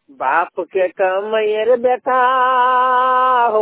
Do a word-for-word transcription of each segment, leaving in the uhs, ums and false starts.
बाप के कमैर बेटा हो,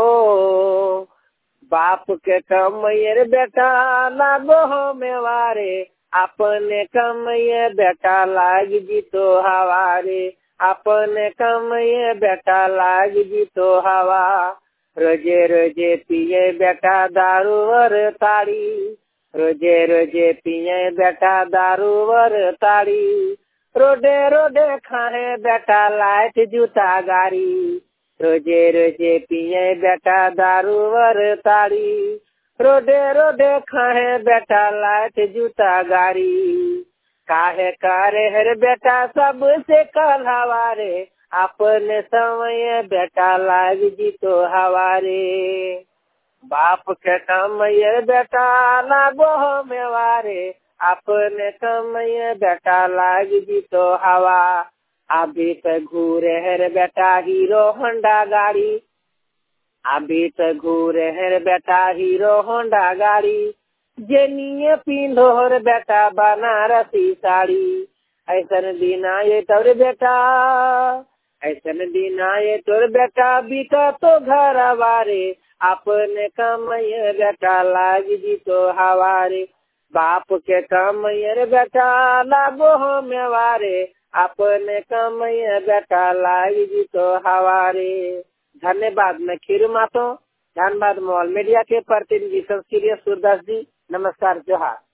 बाप के कमैर बेटा लागो हमें वारे, अपने कमैया बेटा लाग जी तो हवारे, अपने कमैया बेटा लाग जी तो हवा। रोजे रोजे पिए बेटा दारू और ताड़ी, रोजे रोजे पिए बेटा दारू और ताड़ी, रोडे रोडे खाए बेटा लाइट जूता गाड़ी, रोजे रोजे पिए बेटा दारू और ताड़ी, रोडे रोडे खाए बेटा लाइट जूता गाड़ी। काहे करे हर बेटा सबसे कल हवारे, अपने समय बेटा लाग जी तो हवारे। बाप के कमैया बेटा लागो हमें वारे, अपने कमैया बेटा लाग जी तो हवा। अभी तो घूरे हर बेटा हीरो होंडा गाड़ी, अभी तो घूरे हर बेटा हीरो होंडा गाड़ी, जेनिए पिंधो हर बेटा बनारसी साड़ी। ऐसन दिन आए तोर बेटा, ऐसन दिन आए तोर बेटा बिका तो घर वारे, अपने कमैया बेटा लाग जी तो हवारे। बाप के कमैया बेटा लागो हमें वारे, अपने कमैया बेटा लाग जी तो हवारे। धन्यवाद। मैं खीरू मातो, धनबाद मॉल मीडिया के प्रतिनिधि संस्कृत सूरदास जी। नमस्कार, जोहार।